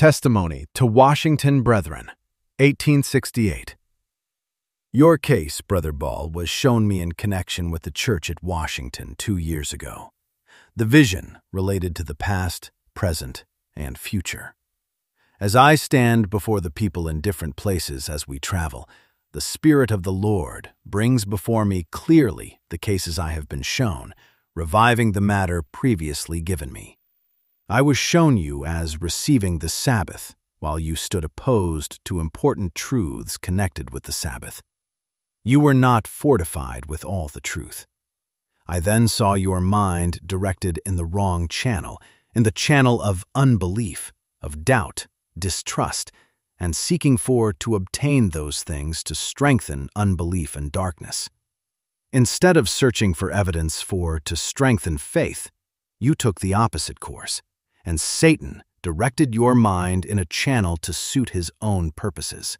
Testimony to Washington Brethren, 1868. Your case, Brother Ball, was shown me in connection with the church at Washington 2 years ago. The vision related to the past, present, and future. As I stand before the people in different places as we travel, the Spirit of the Lord brings before me clearly the cases I have been shown, reviving the matter previously given me. I was shown you as receiving the Sabbath, while you stood opposed to important truths connected with the Sabbath. You were not fortified with all the truth. I then saw your mind directed in the wrong channel, in the channel of unbelief, of doubt, distrust, and seeking to obtain those things to strengthen unbelief and darkness. Instead of searching for evidence to strengthen faith, you took the opposite course, and Satan directed your mind in a channel to suit his own purposes.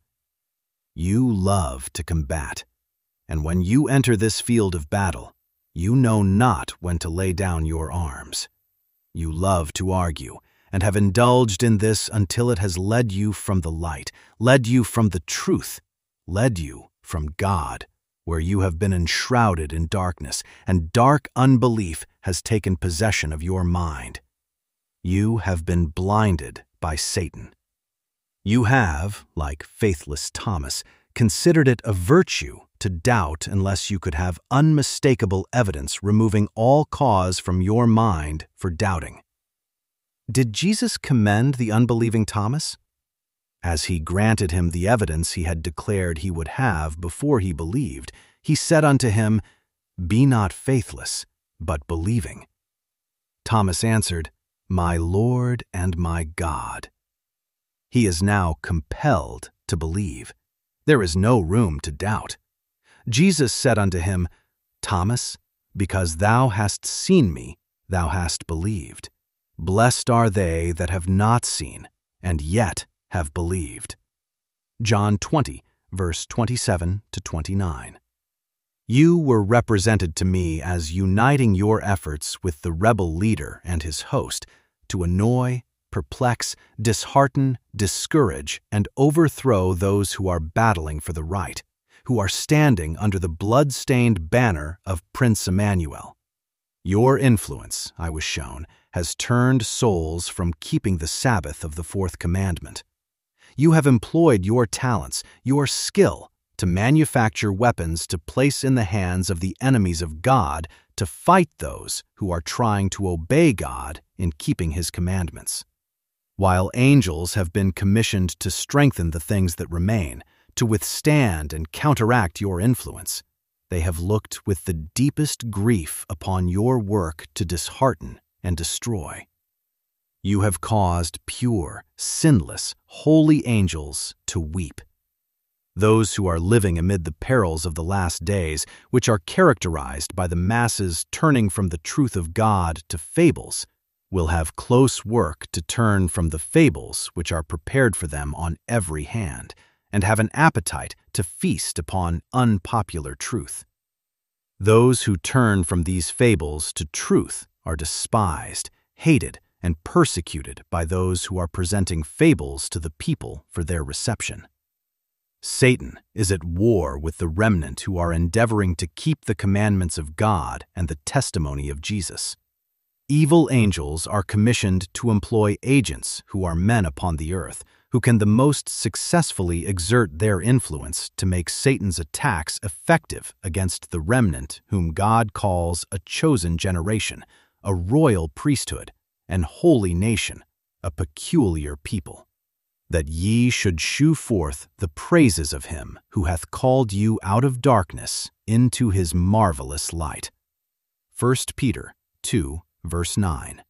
You love to combat, and when you enter this field of battle, you know not when to lay down your arms. You love to argue, and have indulged in this until it has led you from the light, led you from the truth, led you from God, where you have been enshrouded in darkness, and dark unbelief has taken possession of your mind. You have been blinded by Satan. You have, like faithless Thomas, considered it a virtue to doubt unless you could have unmistakable evidence removing all cause from your mind for doubting. Did Jesus commend the unbelieving Thomas? As he granted him the evidence he had declared he would have before he believed, he said unto him, "Be not faithless, but believing." Thomas answered, "My Lord and my God." He is now compelled to believe. There is no room to doubt. Jesus said unto him, "Thomas, because thou hast seen me, thou hast believed. Blessed are they that have not seen, and yet have believed." John 20, verse 27 to 29. You were represented to me as uniting your efforts with the rebel leader and his host to annoy, perplex, dishearten, discourage, and overthrow those who are battling for the right, who are standing under the blood-stained banner of Prince Emmanuel. Your influence, I was shown, has turned souls from keeping the Sabbath of the fourth commandment. You have employed your talents, your skill, to manufacture weapons to place in the hands of the enemies of God to fight those who are trying to obey God in keeping His commandments. While angels have been commissioned to strengthen the things that remain, to withstand and counteract your influence, they have looked with the deepest grief upon your work to dishearten and destroy. You have caused pure, sinless, holy angels to weep. Those who are living amid the perils of the last days, which are characterized by the masses turning from the truth of God to fables, will have close work to turn from the fables which are prepared for them on every hand, and have an appetite to feast upon unpopular truth. Those who turn from these fables to truth are despised, hated, and persecuted by those who are presenting fables to the people for their reception. Satan is at war with the remnant who are endeavoring to keep the commandments of God and the testimony of Jesus. Evil angels are commissioned to employ agents who are men upon the earth, who can the most successfully exert their influence to make Satan's attacks effective against the remnant whom God calls a chosen generation, a royal priesthood, an holy nation, a peculiar people, that ye should shew forth the praises of him who hath called you out of darkness into his marvelous light. 1 Peter 2, verse 9.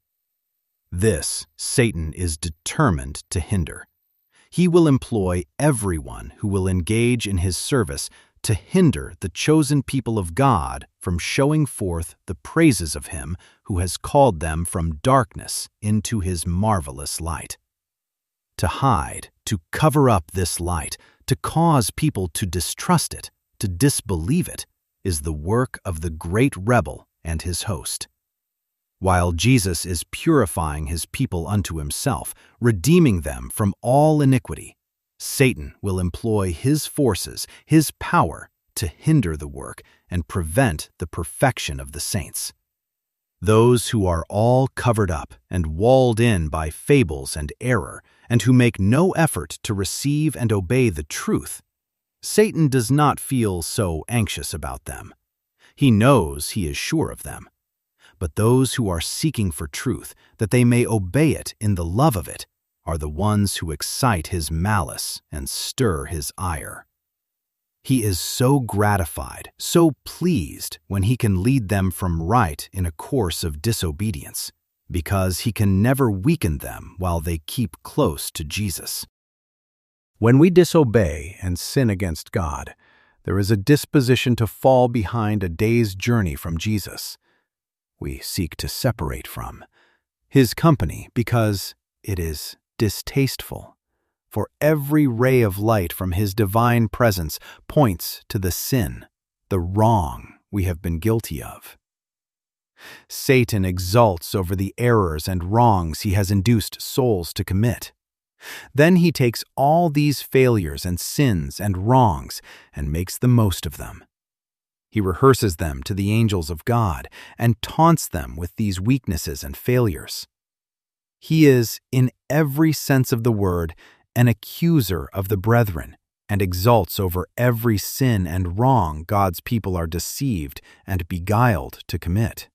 This Satan is determined to hinder. He will employ everyone who will engage in his service to hinder the chosen people of God from showing forth the praises of him who has called them from darkness into his marvelous light. To hide, to cover up this light, to cause people to distrust it, to disbelieve it, is the work of the great rebel and his host. while Jesus is purifying his people unto himself, redeeming them from all iniquity. Satan will employ his forces, his power, to hinder the work and prevent the perfection of the saints. Those who are all covered up and walled in by fables and error, and who make no effort to receive and obey the truth, Satan does not feel so anxious about them. He knows he is sure of them. But those who are seeking for truth, that they may obey it in the love of it, are the ones who excite his malice and stir his ire. He is so gratified, so pleased when he can lead them from right in a course of disobedience, because he can never weaken them while they keep close to Jesus. When we disobey and sin against God, there is a disposition to fall behind a day's journey from Jesus. We seek to separate from his company because it is distasteful. For every ray of light from his divine presence points to the sin, the wrong we have been guilty of. Satan exults over the errors and wrongs he has induced souls to commit. Then he takes all these failures and sins and wrongs and makes the most of them. He rehearses them to the angels of God and taunts them with these weaknesses and failures. He is, in every sense of the word, an accuser of the brethren, and exults over every sin and wrong God's people are deceived and beguiled to commit.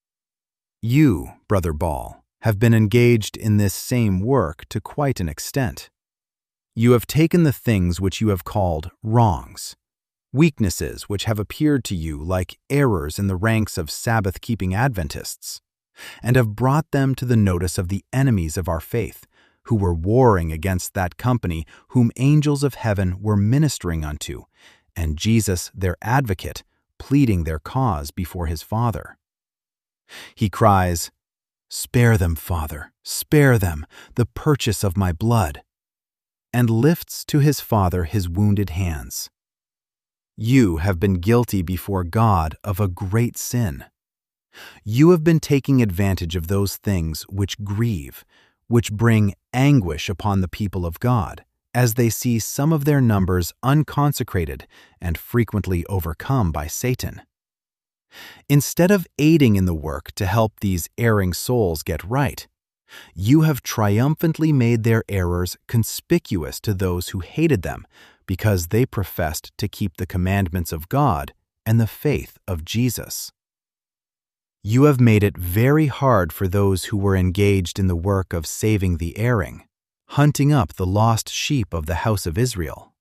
You, Brother Ball, have been engaged in this same work to quite an extent. You have taken the things which you have called wrongs, weaknesses which have appeared to you like errors in the ranks of Sabbath-keeping Adventists, and have brought them to the notice of the enemies of our faith, who were warring against that company whom angels of heaven were ministering unto, and Jesus, their advocate, pleading their cause before his Father. He cries, "Spare them, Father, spare them, the purchase of my blood," and lifts to his Father his wounded hands. You have been guilty before God of a great sin. You have been taking advantage of those things which grieve, which bring anguish upon the people of God, as they see some of their numbers unconsecrated and frequently overcome by Satan. Instead of aiding in the work to help these erring souls get right, you have triumphantly made their errors conspicuous to those who hated them because they professed to keep the commandments of God and the faith of Jesus. You have made it very hard for those who were engaged in the work of saving the erring, hunting up the lost sheep of the house of Israel.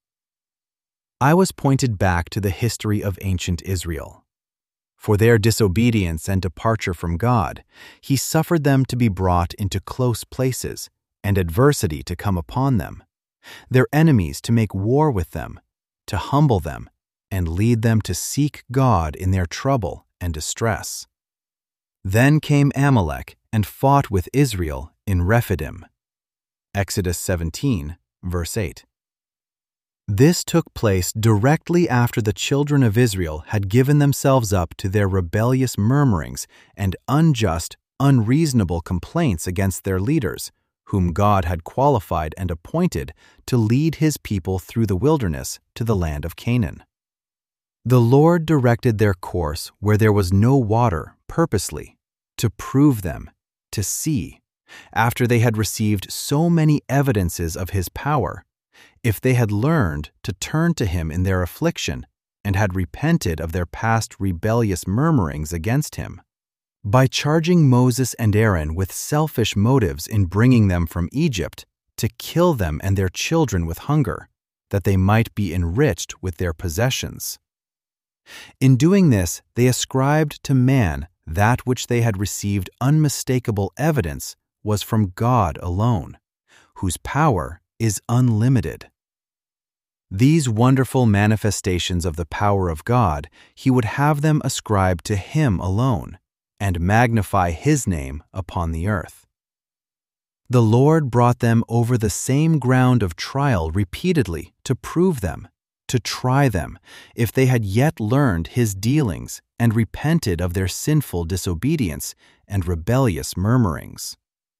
I was pointed back to the history of ancient Israel. For their disobedience and departure from God, he suffered them to be brought into close places and adversity to come upon them, their enemies to make war with them, to humble them, and lead them to seek God in their trouble and distress. Then came Amalek and fought with Israel in Rephidim. Exodus 17, verse 8. This took place directly after the children of Israel had given themselves up to their rebellious murmurings and unjust, unreasonable complaints against their leaders, whom God had qualified and appointed to lead his people through the wilderness to the land of Canaan. The Lord directed their course where there was no water purposely, to prove them, to see, after they had received so many evidences of his power, if they had learned to turn to him in their affliction and had repented of their past rebellious murmurings against him. By charging Moses and Aaron with selfish motives in bringing them from Egypt, to kill them and their children with hunger, that they might be enriched with their possessions. In doing this, they ascribed to man that which they had received unmistakable evidence was from God alone, whose power is unlimited. These wonderful manifestations of the power of God, he would have them ascribe to him alone, and magnify his name upon the earth. The Lord brought them over the same ground of trial repeatedly to prove them, to try them if they had yet learned his dealings and repented of their sinful disobedience and rebellious murmurings.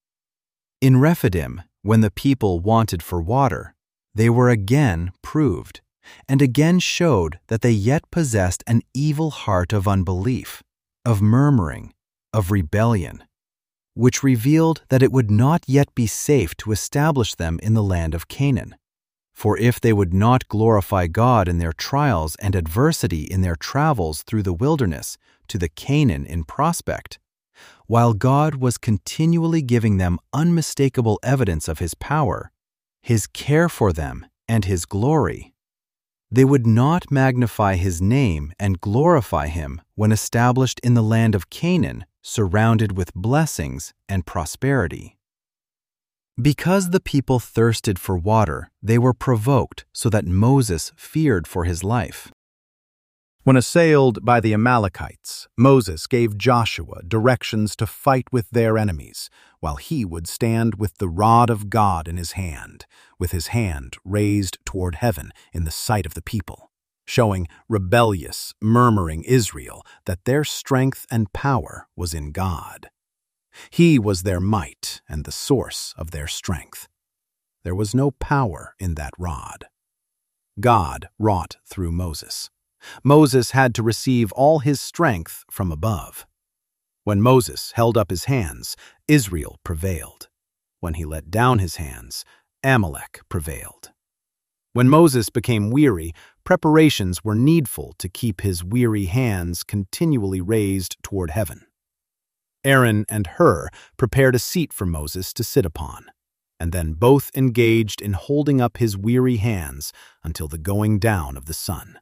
In Rephidim, when the people wanted for water, they were again proved, and again showed that they yet possessed an evil heart of unbelief, of murmuring, of rebellion, which revealed that it would not yet be safe to establish them in the land of Canaan. For if they would not glorify God in their trials and adversity in their travels through the wilderness to the Canaan in prospect, while God was continually giving them unmistakable evidence of his power, his care for them, and his glory, they would not magnify his name and glorify him when established in the land of Canaan, surrounded with blessings and prosperity. Because the people thirsted for water, they were provoked so that Moses feared for his life. When assailed by the Amalekites, Moses gave Joshua directions to fight with their enemies, while he would stand with the rod of God in his hand, with his hand raised toward heaven in the sight of the people, showing rebellious, murmuring Israel that their strength and power was in God. He was their might and the source of their strength. There was no power in that rod. God wrought through Moses. Moses had to receive all his strength from above. When Moses held up his hands, Israel prevailed. When he let down his hands, Amalek prevailed. When Moses became weary, preparations were needful to keep his weary hands continually raised toward heaven. Aaron and Hur prepared a seat for Moses to sit upon, and then both engaged in holding up his weary hands until the going down of the sun.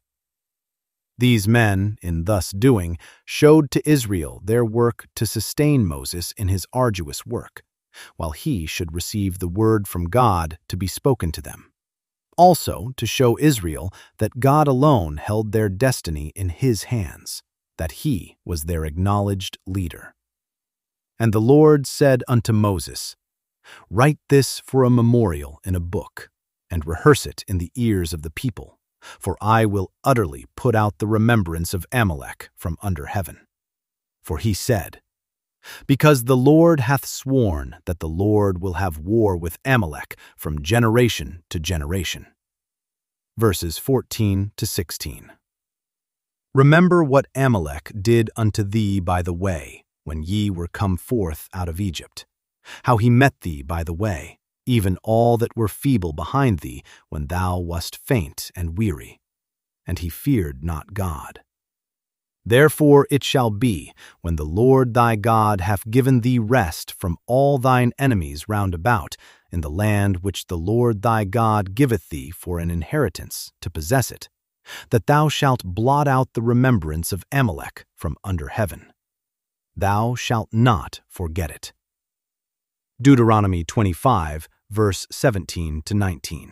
These men, in thus doing, showed to Israel their work to sustain Moses in his arduous work, while he should receive the word from God to be spoken to them. Also to show Israel that God alone held their destiny in his hands, that he was their acknowledged leader. And the Lord said unto Moses, Write this for a memorial in a book, and rehearse it in the ears of the people, for I will utterly put out the remembrance of Amalek from under heaven. For he said, Because the Lord hath sworn that the Lord will have war with Amalek from generation to generation. Verses 14 to 16. Remember what Amalek did unto thee by the way, when ye were come forth out of Egypt, how he met thee by the way, even all that were feeble behind thee, when thou wast faint and weary, and he feared not God. Therefore it shall be, when the Lord thy God hath given thee rest from all thine enemies round about, in the land which the Lord thy God giveth thee for an inheritance to possess it, that thou shalt blot out the remembrance of Amalek from under heaven. Thou shalt not forget it. Deuteronomy 25, verse 17 to 19.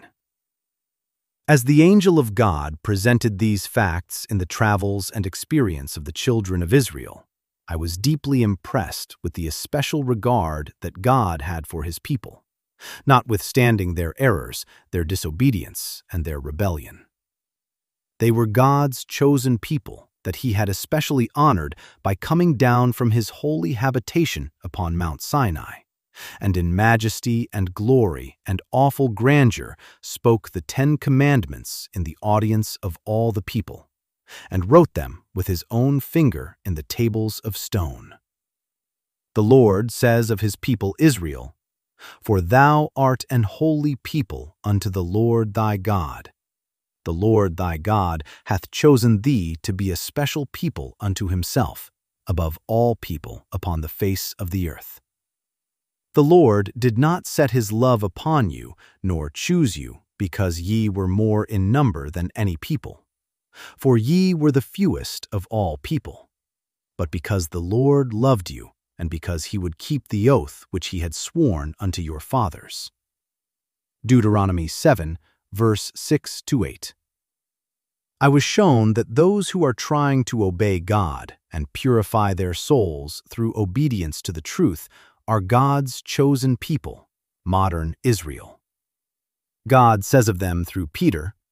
As the angel of God presented these facts in the travels and experience of the children of Israel, I was deeply impressed with the especial regard that God had for his people, notwithstanding their errors, their disobedience, and their rebellion. They were God's chosen people that he had especially honored by coming down from his holy habitation upon Mount Sinai, and in majesty and glory and awful grandeur spoke the 10 Commandments in the audience of all the people, and wrote them with his own finger in the tables of stone. The Lord says of his people Israel, For thou art an holy people unto the Lord thy God. The Lord thy God hath chosen thee to be a special people unto himself, above all people upon the face of the earth. The Lord did not set his love upon you, nor choose you, because ye were more in number than any people. For ye were the fewest of all people. But because the Lord loved you, and because he would keep the oath which he had sworn unto your fathers. Deuteronomy 7, verse 6 to 8. I was shown that those who are trying to obey God and purify their souls through obedience to the truth are God's chosen people, modern Israel. God says of them through Peter,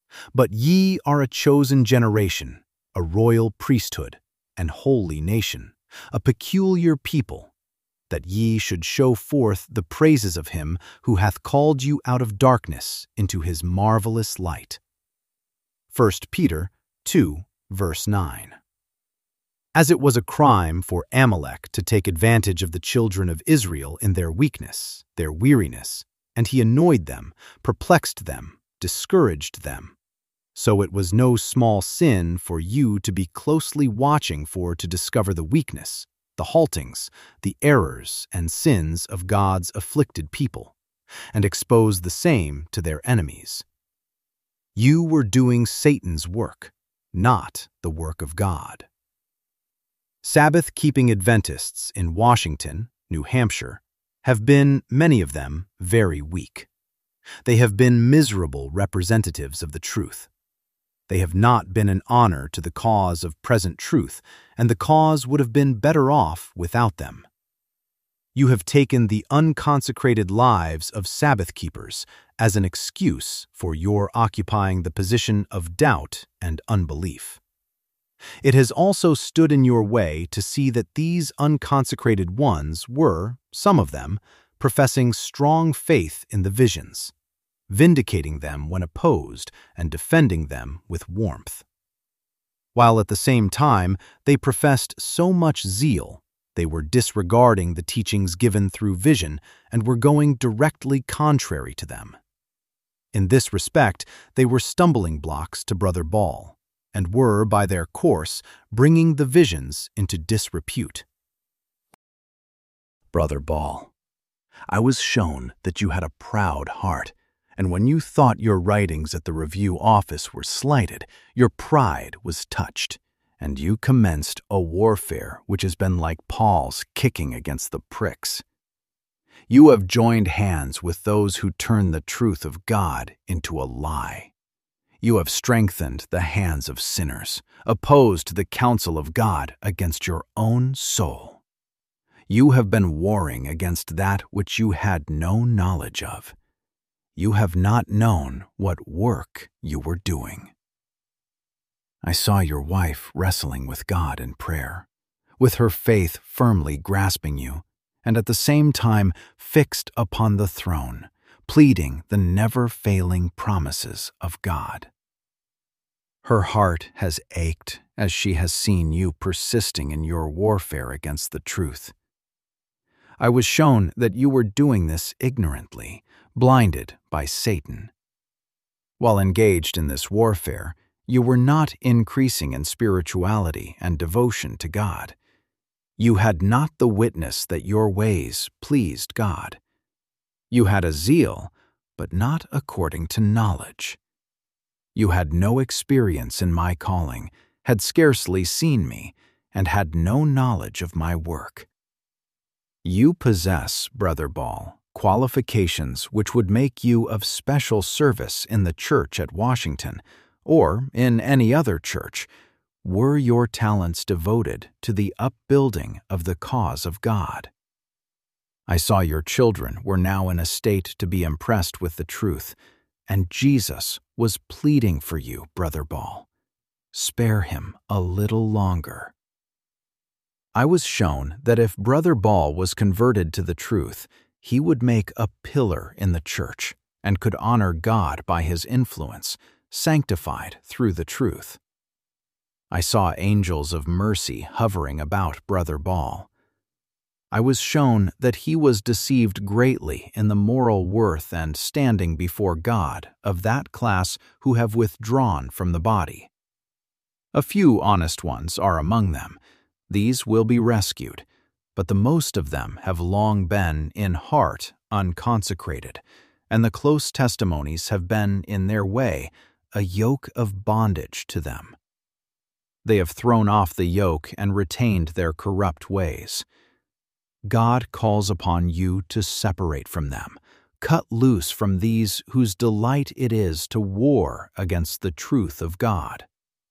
But ye are a chosen generation, a royal priesthood, an holy nation, a peculiar people, that ye should show forth the praises of him who hath called you out of darkness into his marvelous light. 1 Peter 2, verse 9. As it was a crime for Amalek to take advantage of the children of Israel in their weakness, their weariness, and he annoyed them, perplexed them, discouraged them, so it was no small sin for you to be closely watching for to discover the weakness, the haltings, the errors and sins of God's afflicted people, and expose the same to their enemies. You were doing Satan's work, not the work of God. Sabbath-keeping Adventists in Washington, New Hampshire, have been, many of them, very weak. They have been miserable representatives of the truth. They have not been an honor to the cause of present truth, and the cause would have been better off without them. You have taken the unconsecrated lives of Sabbath-keepers as an excuse for your occupying the position of doubt and unbelief. It has also stood in your way to see that these unconsecrated ones were, some of them, professing strong faith in the visions, vindicating them when opposed and defending them with warmth. While at the same time they professed so much zeal, they were disregarding the teachings given through vision and were going directly contrary to them. In this respect, they were stumbling blocks to Brother Ball, and were, by their course, bringing the visions into disrepute. Brother Ball, I was shown that you had a proud heart, and when you thought your writings at the review office were slighted, your pride was touched, and you commenced a warfare which has been like Paul's kicking against the pricks. You have joined hands with those who turn the truth of God into a lie. You have strengthened the hands of sinners, opposed the counsel of God against your own soul. You have been warring against that which you had no knowledge of. You have not known what work you were doing. I saw your wife wrestling with God in prayer, with her faith firmly grasping you, and at the same time fixed upon the throne, pleading the never-failing promises of God. Her heart has ached as she has seen you persisting in your warfare against the truth. I was shown that you were doing this ignorantly, blinded by Satan. While engaged in this warfare, you were not increasing in spirituality and devotion to God. You had not the witness that your ways pleased God. You had a zeal, but not according to knowledge. You had no experience in my calling, had scarcely seen me, and had no knowledge of my work. You possess, Brother Ball, qualifications which would make you of special service in the church at Washington, or in any other church, were your talents devoted to the upbuilding of the cause of God. I saw your children were now in a state to be impressed with the truth, and Jesus was pleading for you, Brother Ball. Spare him a little longer. I was shown that if Brother Ball was converted to the truth, he would make a pillar in the church and could honor God by his influence, sanctified through the truth. I saw angels of mercy hovering about Brother Ball. I was shown that he was deceived greatly in the moral worth and standing before God of that class who have withdrawn from the body. A few honest ones are among them. These will be rescued, but the most of them have long been, in heart, unconsecrated, and the close testimonies have been, in their way, a yoke of bondage to them. They have thrown off the yoke and retained their corrupt ways. God calls upon you to separate from them, cut loose from these whose delight it is to war against the truth of God.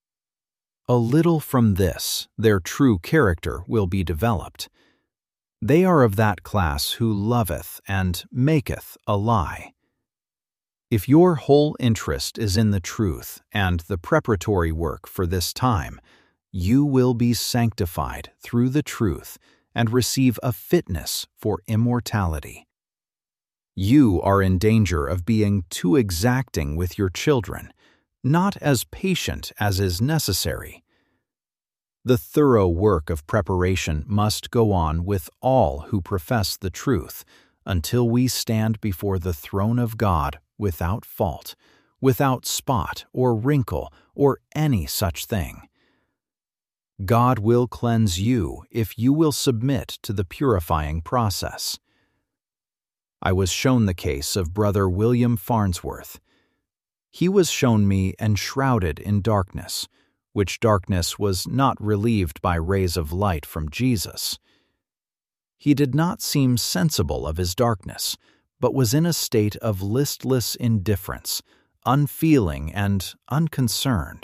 A little from this, their true character will be developed. They are of that class who loveth and maketh a lie. If your whole interest is in the truth and the preparatory work for this time, you will be sanctified through the truth and receive a fitness for immortality. You are in danger of being too exacting with your children, not as patient as is necessary. The thorough work of preparation must go on with all who profess the truth until we stand before the throne of God without fault, without spot or wrinkle or any such thing. God will cleanse you if you will submit to the purifying process. I was shown the case of Brother William Farnsworth. He was shown me enshrouded in darkness, which darkness was not relieved by rays of light from Jesus. He did not seem sensible of his darkness, but was in a state of listless indifference, unfeeling and unconcerned.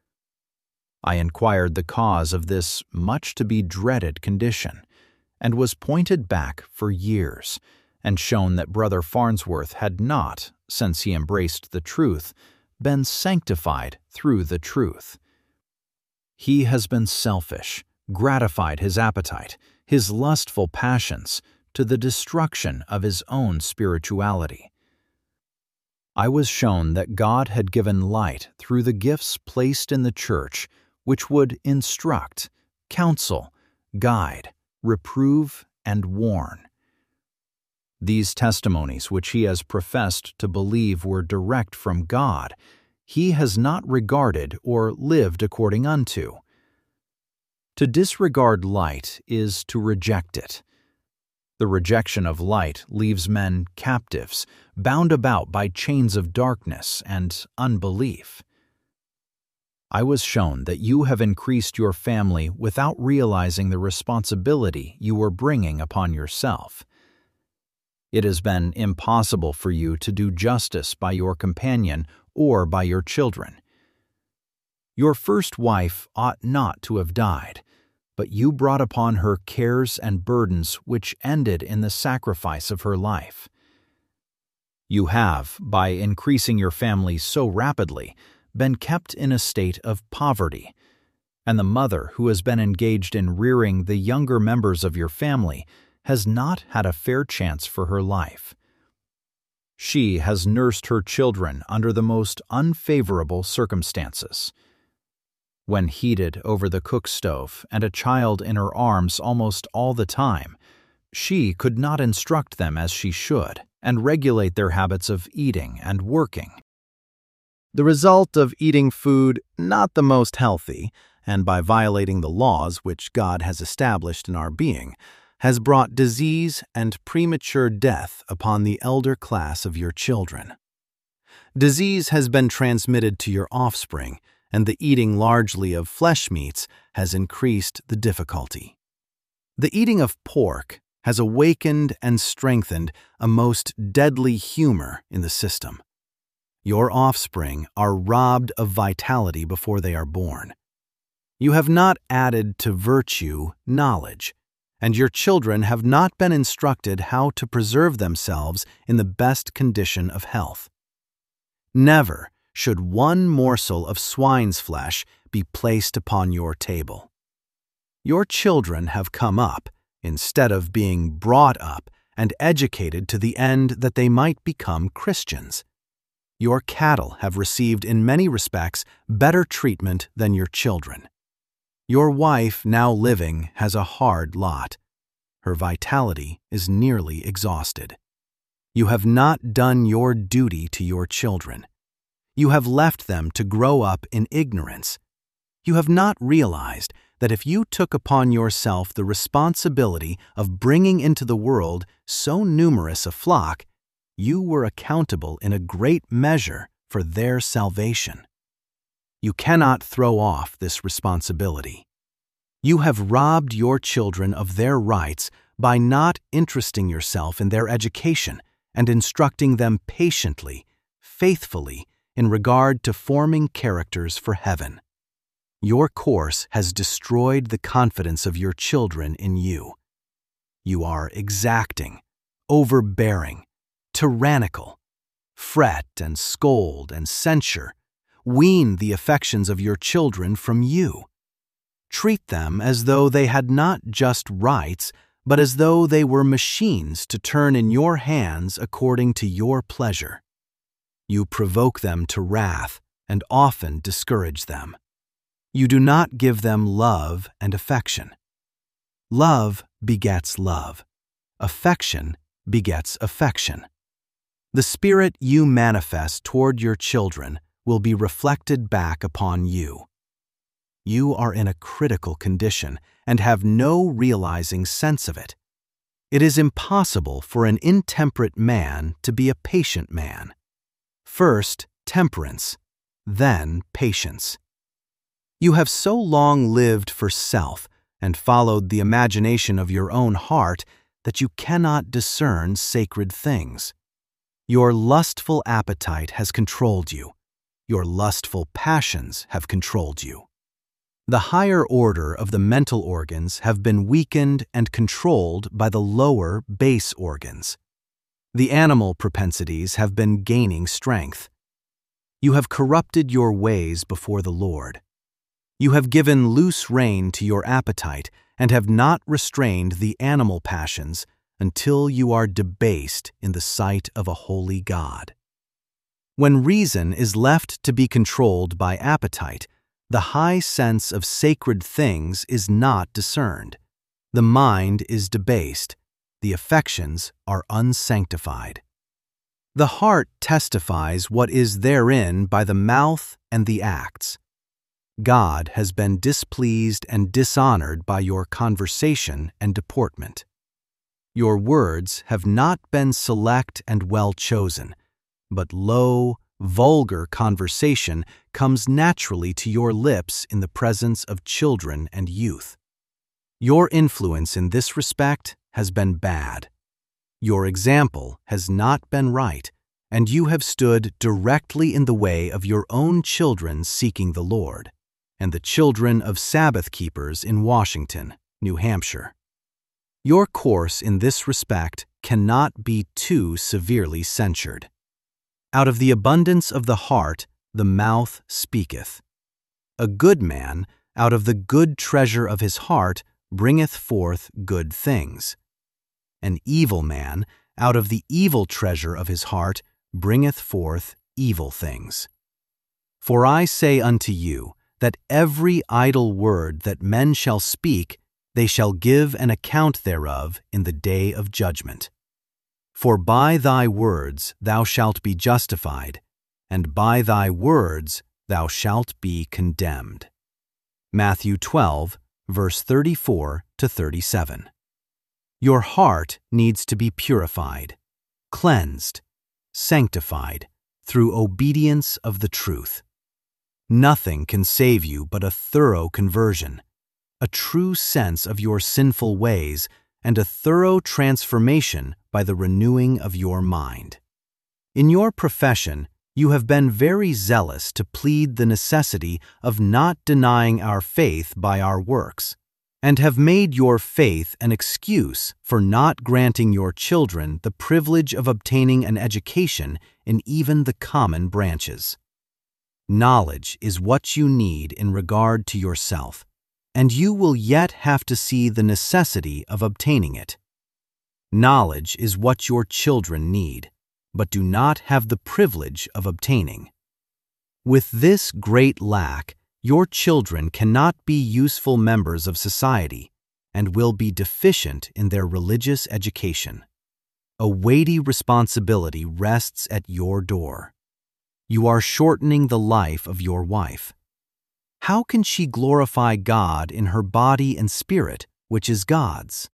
I inquired the cause of this much-to-be-dreaded condition, and was pointed back for years, and shown that Brother Farnsworth had not, since he embraced the truth, been sanctified through the truth. He has been selfish, gratified his appetite, his lustful passions, to the destruction of his own spirituality. I was shown that God had given light through the gifts placed in the church, which would instruct, counsel, guide, reprove, and warn. These testimonies, which he has professed to believe were direct from God, he has not regarded or lived according unto. To disregard light is to reject it. The rejection of light leaves men captives, bound about by chains of darkness and unbelief. I was shown that you have increased your family without realizing the responsibility you were bringing upon yourself. It has been impossible for you to do justice by your companion or by your children. Your first wife ought not to have died, but you brought upon her cares and burdens which ended in the sacrifice of her life. You have, by increasing your family so rapidly, been kept in a state of poverty, and the mother who has been engaged in rearing the younger members of your family has not had a fair chance for her life. She has nursed her children under the most unfavorable circumstances. When heated over the cook stove and a child in her arms almost all the time, she could not instruct them as she should and regulate their habits of eating and working. The result of eating food not the most healthy, and by violating the laws which God has established in our being, has brought disease and premature death upon the elder class of your children. Disease has been transmitted to your offspring, and the eating largely of flesh meats has increased the difficulty. The eating of pork has awakened and strengthened a most deadly humor in the system. Your offspring are robbed of vitality before they are born. You have not added to virtue knowledge, and your children have not been instructed how to preserve themselves in the best condition of health. Never should one morsel of swine's flesh be placed upon your table. Your children have come up, instead of being brought up and educated to the end that they might become Christians. Your cattle have received in many respects better treatment than your children. Your wife, now living, has a hard lot. Her vitality is nearly exhausted. You have not done your duty to your children. You have left them to grow up in ignorance. You have not realized that if you took upon yourself the responsibility of bringing into the world so numerous a flock, you were accountable in a great measure for their salvation. You cannot throw off this responsibility. You have robbed your children of their rights by not interesting yourself in their education and instructing them patiently, faithfully, in regard to forming characters for heaven. Your course has destroyed the confidence of your children in you. You are exacting, overbearing, tyrannical, Fret and scold and censure. Wean the affections of your children from you. Treat them as though they had not just rights, but as though they were machines to turn in your hands according to your pleasure. You provoke them to wrath and often discourage them. You do not give them love and affection. Love begets love. Affection begets affection. The spirit you manifest toward your children will be reflected back upon you. You are in a critical condition and have no realizing sense of it. It is impossible for an intemperate man to be a patient man. First, temperance, then patience. You have so long lived for self and followed the imagination of your own heart that you cannot discern sacred things. Your lustful appetite has controlled you. Your lustful passions have controlled you. The higher order of the mental organs have been weakened and controlled by the lower base organs. The animal propensities have been gaining strength. You have corrupted your ways before the Lord. You have given loose rein to your appetite and have not restrained the animal passions until you are debased in the sight of a holy God. When reason is left to be controlled by appetite, the high sense of sacred things is not discerned. The mind is debased. The affections are unsanctified. The heart testifies what is therein by the mouth and the acts. God has been displeased and dishonored by your conversation and deportment. Your words have not been select and well chosen, but low, vulgar conversation comes naturally to your lips in the presence of children and youth. Your influence in this respect has been bad. Your example has not been right, and you have stood directly in the way of your own children seeking the Lord, and the children of Sabbath keepers in Washington, New Hampshire. Your course in this respect cannot be too severely censured. Out of the abundance of the heart, the mouth speaketh. A good man, out of the good treasure of his heart, bringeth forth good things. An evil man, out of the evil treasure of his heart, bringeth forth evil things. For I say unto you, that every idle word that men shall speak, they shall give an account thereof in the day of judgment. For by thy words thou shalt be justified, and by thy words thou shalt be condemned. Matthew 12, verse 34 to 37. Your heart needs to be purified, cleansed, sanctified through obedience of the truth. Nothing can save you but a thorough conversion, a true sense of your sinful ways, and a thorough transformation by the renewing of your mind. In your profession, you have been very zealous to plead the necessity of not denying our faith by our works, and have made your faith an excuse for not granting your children the privilege of obtaining an education in even the common branches. Knowledge is what you need in regard to yourself, and you will yet have to see the necessity of obtaining it. Knowledge is what your children need, but do not have the privilege of obtaining. With this great lack, your children cannot be useful members of society and will be deficient in their religious education. A weighty responsibility rests at your door. You are shortening the life of your wife. How can she glorify God in her body and spirit, which is God's?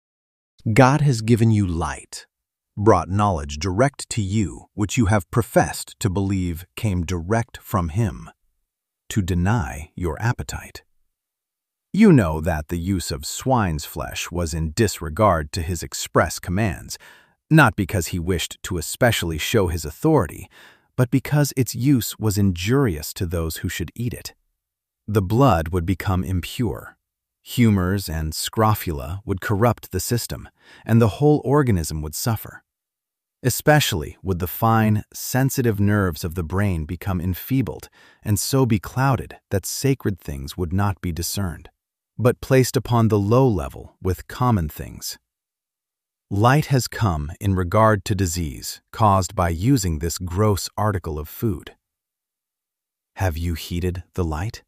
God has given you light, brought knowledge direct to you, which you have professed to believe came direct from Him, to deny your appetite. You know that the use of swine's flesh was in disregard to His express commands, not because He wished to especially show His authority, but because its use was injurious to those who should eat it. The blood would become impure. Humors and scrofula would corrupt the system, and the whole organism would suffer. Especially would the fine, sensitive nerves of the brain become enfeebled and so be clouded that sacred things would not be discerned, but placed upon the low level with common things. Light has come in regard to disease caused by using this gross article of food. Have you heeded the light?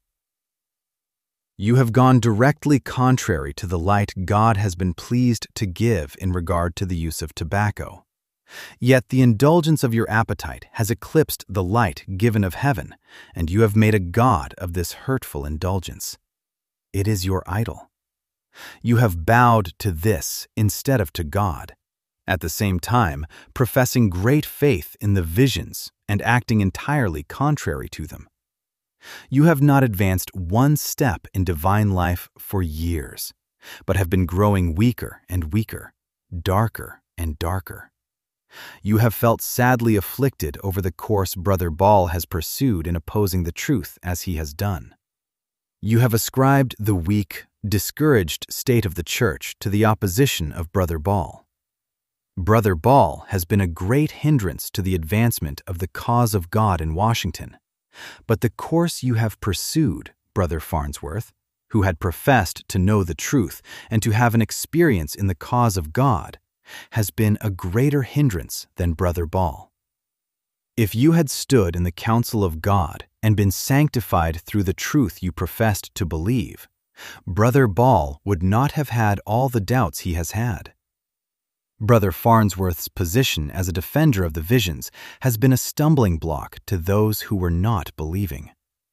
You have gone directly contrary to the light God has been pleased to give in regard to the use of tobacco. Yet the indulgence of your appetite has eclipsed the light given of heaven, and you have made a god of this hurtful indulgence. It is your idol. You have bowed to this instead of to God, at the same time professing great faith in the visions and acting entirely contrary to them. You have not advanced one step in divine life for years, but have been growing weaker and weaker, darker and darker. You have felt sadly afflicted over the course Brother Ball has pursued in opposing the truth as he has done. You have ascribed the weak, discouraged state of the church to the opposition of Brother Ball. Brother Ball has been a great hindrance to the advancement of the cause of God in Washington, but the course you have pursued, Brother Farnsworth, who had professed to know the truth and to have an experience in the cause of God, has been a greater hindrance than Brother Ball. If you had stood in the counsel of God and been sanctified through the truth you professed to believe, Brother Ball would not have had all the doubts he has had. Brother Farnsworth's position as a defender of the visions has been a stumbling block to those who were not believing.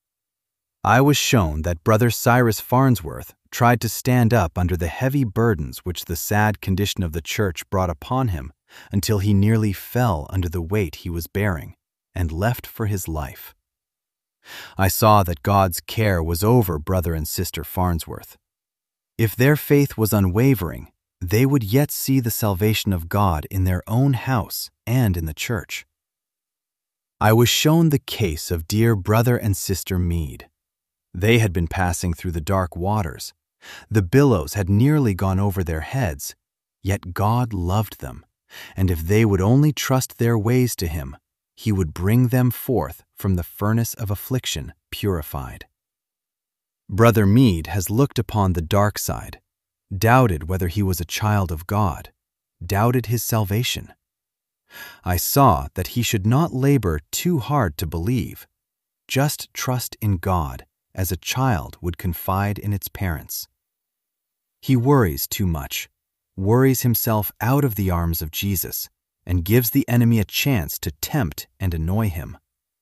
I was shown that Brother Cyrus Farnsworth tried to stand up under the heavy burdens which the sad condition of the church brought upon him until he nearly fell under the weight he was bearing and left for his life. I saw that God's care was over Brother and Sister Farnsworth. If their faith was unwavering, they would yet see the salvation of God in their own house and in the church. I was shown the case of dear Brother and Sister Meade. They had been passing through the dark waters. The billows had nearly gone over their heads, yet God loved them, and if they would only trust their ways to Him, He would bring them forth from the furnace of affliction purified. Brother Meade has looked upon the dark side, doubted whether he was a child of God, doubted his salvation. I saw that he should not labor too hard to believe, just trust in God as a child would confide in its parents. He worries too much, worries himself out of the arms of Jesus, and gives the enemy a chance to tempt and annoy him.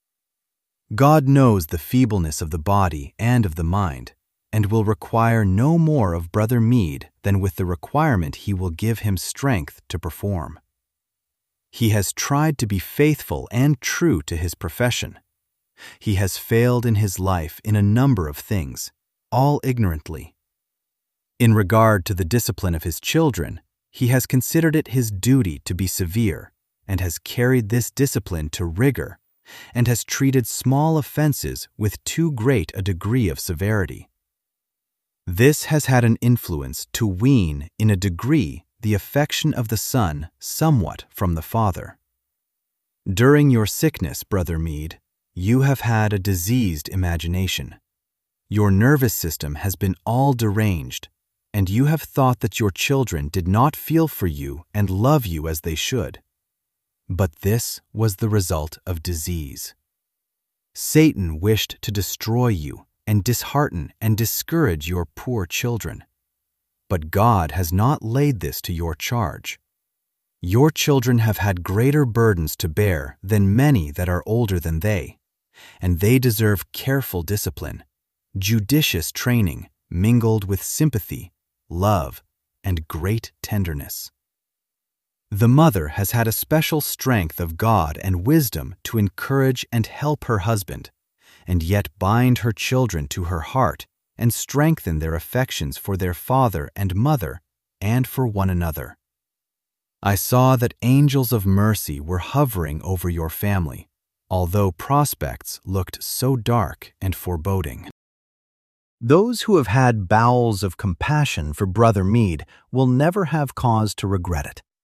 God knows the feebleness of the body and of the mind, and will require no more of Brother Meade than with the requirement He will give him strength to perform. He has tried to be faithful and true to his profession. He has failed in his life in a number of things, all ignorantly. In regard to the discipline of his children, he has considered it his duty to be severe, and has carried this discipline to rigor, and has treated small offenses with too great a degree of severity. This has had an influence to wean, in a degree, the affection of the Son somewhat from the Father. During your sickness, Brother Meade, you have had a diseased imagination. Your nervous system has been all deranged, and you have thought that your children did not feel for you and love you as they should. But this was the result of disease. Satan wished to destroy you and dishearten and discourage your poor children. But God has not laid this to your charge. Your children have had greater burdens to bear than many that are older than they, and they deserve careful discipline, judicious training mingled with sympathy, love, and great tenderness. The mother has had a special strength of God and wisdom to encourage and help her husband, and yet bind her children to her heart and strengthen their affections for their father and mother and for one another. I saw that angels of mercy were hovering over your family, although prospects looked so dark and foreboding. Those who have had bowels of compassion for Brother Meade will never have cause to regret it.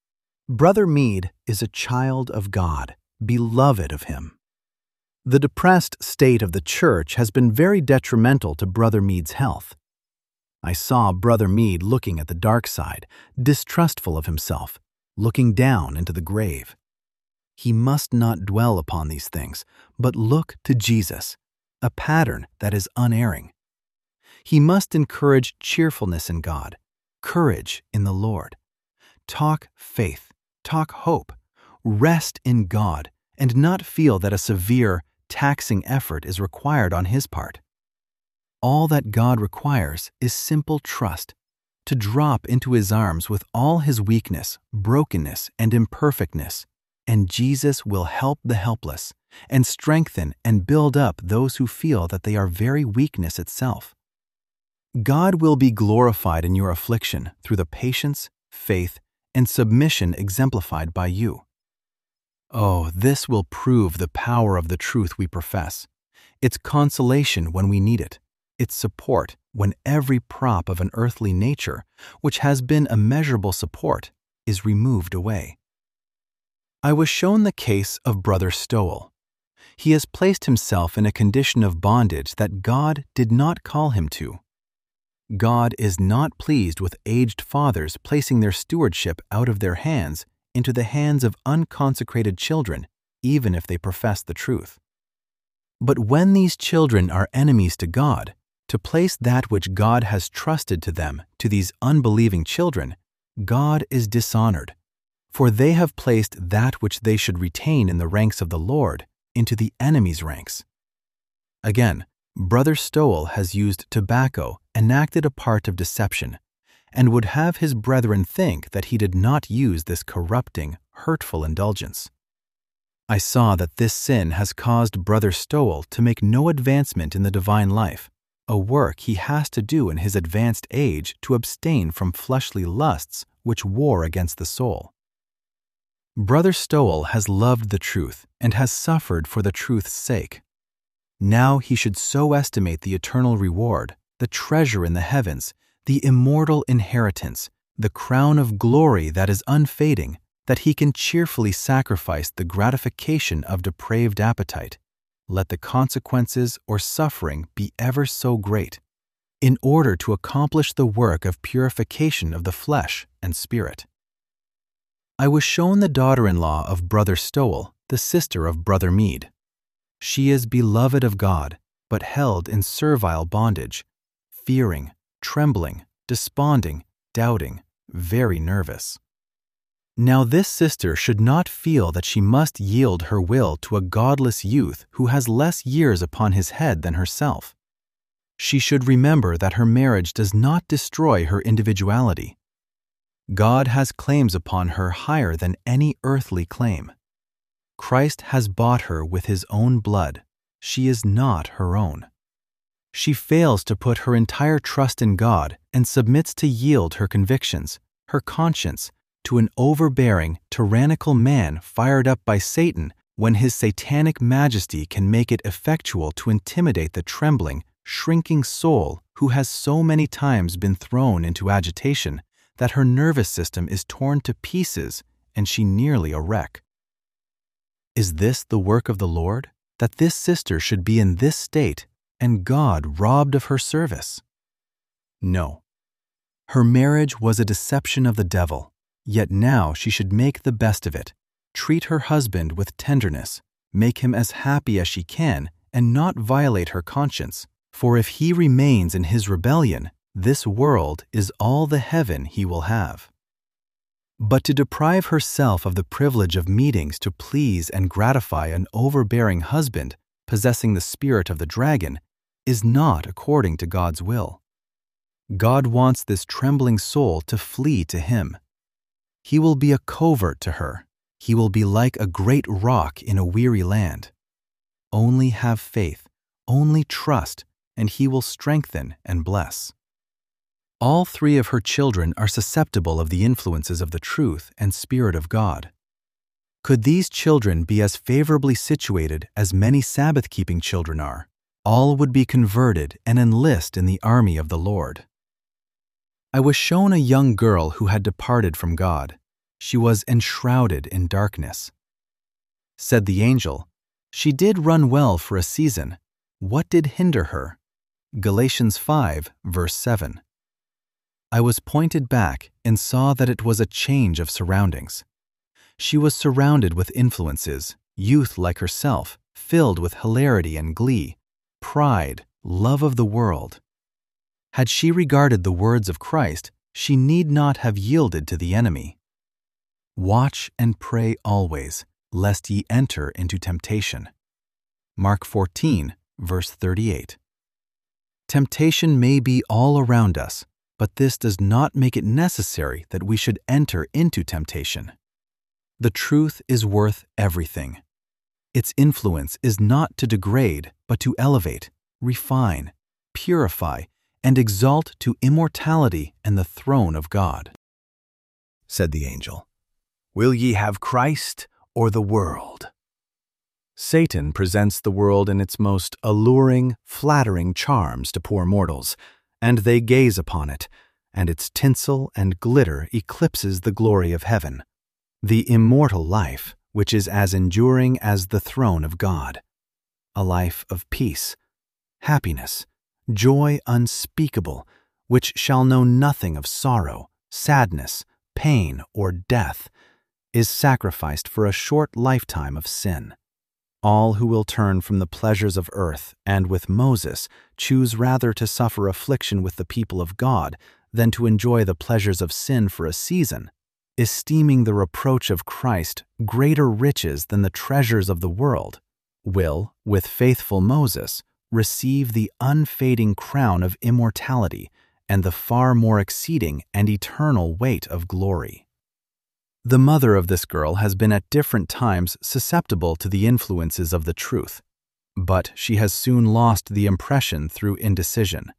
Brother Meade is a child of God, beloved of Him. The depressed state of the church has been very detrimental to Brother Meade's health. I saw Brother Meade looking at the dark side, distrustful of himself, looking down into the grave. He must not dwell upon these things, but look to Jesus, a pattern that is unerring. He must encourage cheerfulness in God, courage in the Lord. Talk faith, talk hope, rest in God, and not feel that a severe, taxing effort is required on his part. All that God requires is simple trust, to drop into His arms with all his weakness, brokenness, and imperfectness, and Jesus will help the helpless and strengthen and build up those who feel that they are very weakness itself. God will be glorified in your affliction through the patience, faith, and submission exemplified by you. Oh, this will prove the power of the truth we profess, its consolation when we need it, its support when every prop of an earthly nature, which has been a measurable support, is removed away. I was shown the case of Brother Stowell. He has placed himself in a condition of bondage that God did not call him to. God is not pleased with aged fathers placing their stewardship out of their hands into the hands of unconsecrated children, even if they profess the truth. But when these children are enemies to God, to place that which God has trusted to them to these unbelieving children, God is dishonored, for they have placed that which they should retain in the ranks of the Lord into the enemy's ranks. Again, Brother Stowell has used tobacco, enacted a part of deception, and would have his brethren think that he did not use this corrupting, hurtful indulgence. I saw that this sin has caused Brother Stowell to make no advancement in the divine life, a work he has to do in his advanced age to abstain from fleshly lusts which war against the soul. Brother Stowell has loved the truth and has suffered for the truth's sake. Now he should so estimate the eternal reward, the treasure in the heavens, the immortal inheritance, the crown of glory that is unfading, that he can cheerfully sacrifice the gratification of depraved appetite, let the consequences or suffering be ever so great, in order to accomplish the work of purification of the flesh and spirit. I was shown the daughter-in-law of Brother Stowell, the sister of Brother Meade. She is beloved of God, but held in servile bondage, fearing, trembling, desponding, doubting, very nervous. Now this sister should not feel that she must yield her will to a godless youth who has less years upon his head than herself. She should remember that her marriage does not destroy her individuality. God has claims upon her higher than any earthly claim. Christ has bought her with His own blood. She is not her own. She fails to put her entire trust in God and submits to yield her convictions, her conscience, to an overbearing, tyrannical man fired up by Satan when his satanic majesty can make it effectual to intimidate the trembling, shrinking soul who has so many times been thrown into agitation that her nervous system is torn to pieces and she nearly a wreck. Is this the work of the Lord, that this sister should be in this state and God robbed of her service? No. Her marriage was a deception of the devil, yet now she should make the best of it, treat her husband with tenderness, make him as happy as she can, and not violate her conscience, for if he remains in his rebellion, this world is all the heaven he will have. But to deprive herself of the privilege of meetings to please and gratify an overbearing husband possessing the spirit of the dragon is not according to God's will. God wants this trembling soul to flee to Him. He will be a covert to her. He will be like a great rock in a weary land. Only have faith, only trust, and He will strengthen and bless. All three of her children are susceptible of the influences of the truth and Spirit of God. Could these children be as favorably situated as many Sabbath-keeping children are, all would be converted and enlist in the army of the Lord. I was shown a young girl who had departed from God. She was enshrouded in darkness. Said the angel, "She did run well for a season. What did hinder her?" Galatians 5, verse 7. I was pointed back and saw that it was a change of surroundings. She was surrounded with influences, youth like herself, filled with hilarity and glee, pride, love of the world. Had she regarded the words of Christ, she need not have yielded to the enemy. Watch and pray always, lest ye enter into temptation. Mark 14, verse 38. Temptation may be all around us, but this does not make it necessary that we should enter into temptation. The truth is worth everything. Its influence is not to degrade, but to elevate, refine, purify, and exalt to immortality and the throne of God. Said the angel, "Will ye have Christ or the world?" Satan presents the world in its most alluring, flattering charms to poor mortals, and they gaze upon it, and its tinsel and glitter eclipses the glory of heaven, the immortal life, which is as enduring as the throne of God, a life of peace, happiness, joy unspeakable, which shall know nothing of sorrow, sadness, pain, or death, is sacrificed for a short lifetime of sin. All who will turn from the pleasures of earth and with Moses choose rather to suffer affliction with the people of God than to enjoy the pleasures of sin for a season, esteeming the reproach of Christ greater riches than the treasures of the world, will, with faithful Moses, receive the unfading crown of immortality and the far more exceeding and eternal weight of glory. The mother of this girl has been at different times susceptible to the influences of the truth, but she has soon lost the impression through indecision.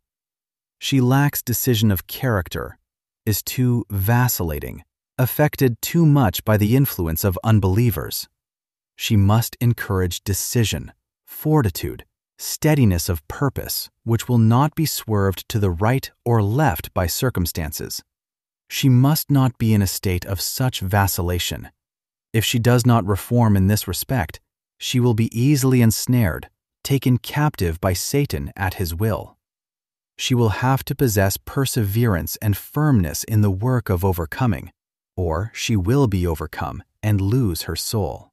She lacks decision of character, is too vacillating, affected too much by the influence of unbelievers. She must encourage decision, fortitude, steadiness of purpose, which will not be swerved to the right or left by circumstances. She must not be in a state of such vacillation. If she does not reform in this respect, she will be easily ensnared, taken captive by Satan at his will. She will have to possess perseverance and firmness in the work of overcoming, or she will be overcome and lose her soul.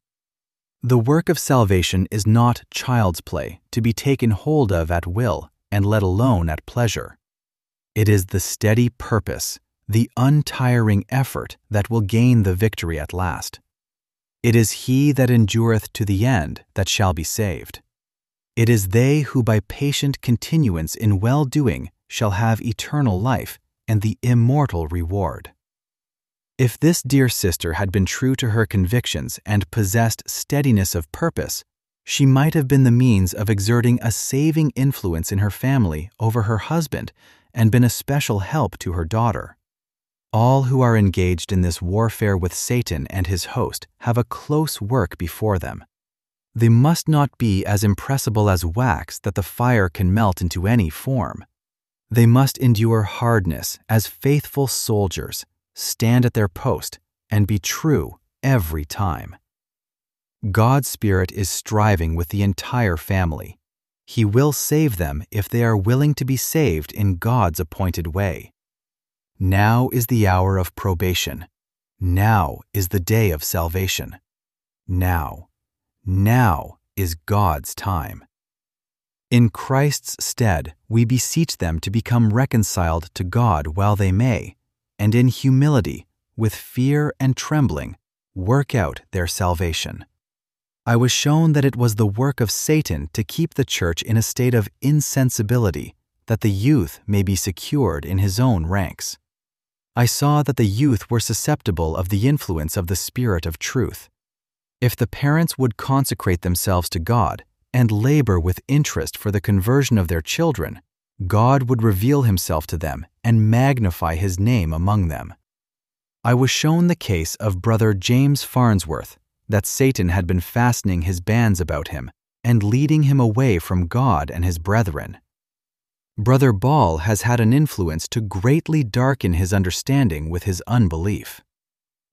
The work of salvation is not child's play to be taken hold of at will and let alone at pleasure. It is the steady purpose, the untiring effort that will gain the victory at last. It is he that endureth to the end that shall be saved. It is they who by patient continuance in well-doing shall have eternal life and the immortal reward. If this dear sister had been true to her convictions and possessed steadiness of purpose, she might have been the means of exerting a saving influence in her family over her husband and been a special help to her daughter. All who are engaged in this warfare with Satan and his host have a close work before them. They must not be as impressible as wax that the fire can melt into any form. They must endure hardness as faithful soldiers, stand at their post, and be true every time. God's Spirit is striving with the entire family. He will save them if they are willing to be saved in God's appointed way. Now is the hour of probation. Now is the day of salvation. Now is God's time. In Christ's stead, we beseech them to become reconciled to God while they may, and in humility, with fear and trembling, work out their salvation. I was shown that it was the work of Satan to keep the church in a state of insensibility, that the youth may be secured in his own ranks. I saw that the youth were susceptible of the influence of the Spirit of truth. If the parents would consecrate themselves to God and labor with interest for the conversion of their children, God would reveal himself to them and magnify his name among them. I was shown the case of Brother James Farnsworth, that Satan had been fastening his bands about him and leading him away from God and his brethren. Brother Ball has had an influence to greatly darken his understanding with his unbelief.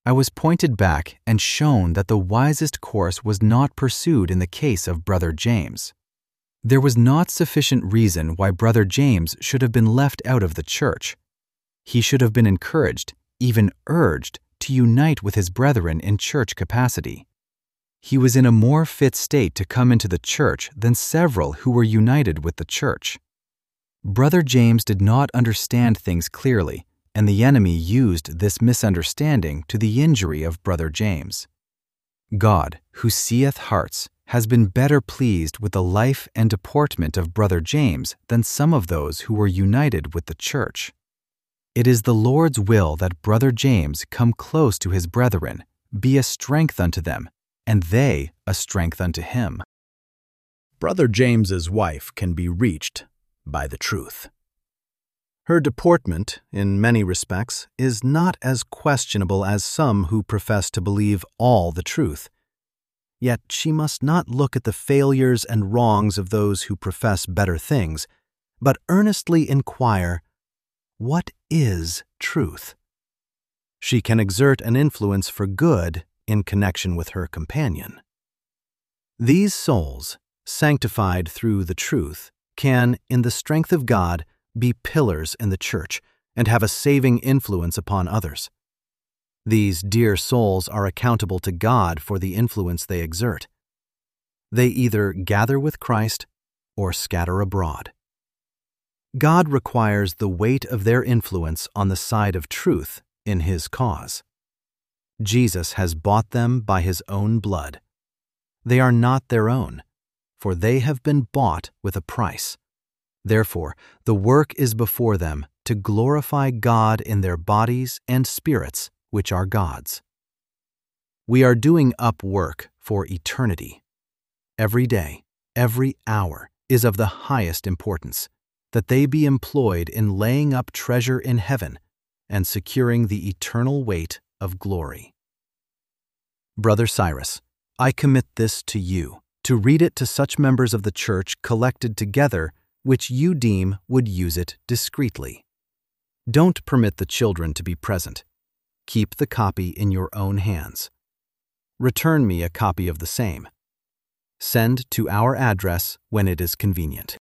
I was pointed back and shown that the wisest course was not pursued in the case of Brother James. There was not sufficient reason why Brother James should have been left out of the church. He should have been encouraged, even urged, to unite with his brethren in church capacity. He was in a more fit state to come into the church than several who were united with the church. Brother James did not understand things clearly, and the enemy used this misunderstanding to the injury of Brother James. God, who seeth hearts, has been better pleased with the life and deportment of Brother James than some of those who were united with the church. It is the Lord's will that Brother James come close to his brethren, be a strength unto them, and they a strength unto him. Brother James's wife can be reached by the truth. Her deportment, in many respects, is not as questionable as some who profess to believe all the truth. Yet she must not look at the failures and wrongs of those who profess better things, but earnestly inquire, what is truth? She can exert an influence for good in connection with her companion. These souls, sanctified through the truth, can, in the strength of God, be pillars in the church and have a saving influence upon others. These dear souls are accountable to God for the influence they exert. They either gather with Christ or scatter abroad. God requires the weight of their influence on the side of truth in His cause. Jesus has bought them by His own blood. They are not their own, for they have been bought with a price. Therefore, the work is before them to glorify God in their bodies and spirits, which are God's. We are doing up work for eternity. Every day, every hour is of the highest importance, that they be employed in laying up treasure in heaven and securing the eternal weight of glory. Brother Cyrus, I commit this to you, to read it to such members of the church collected together which you deem would use it discreetly. Don't permit the children to be present. Keep the copy in your own hands. Return me a copy of the same. Send to our address when it is convenient.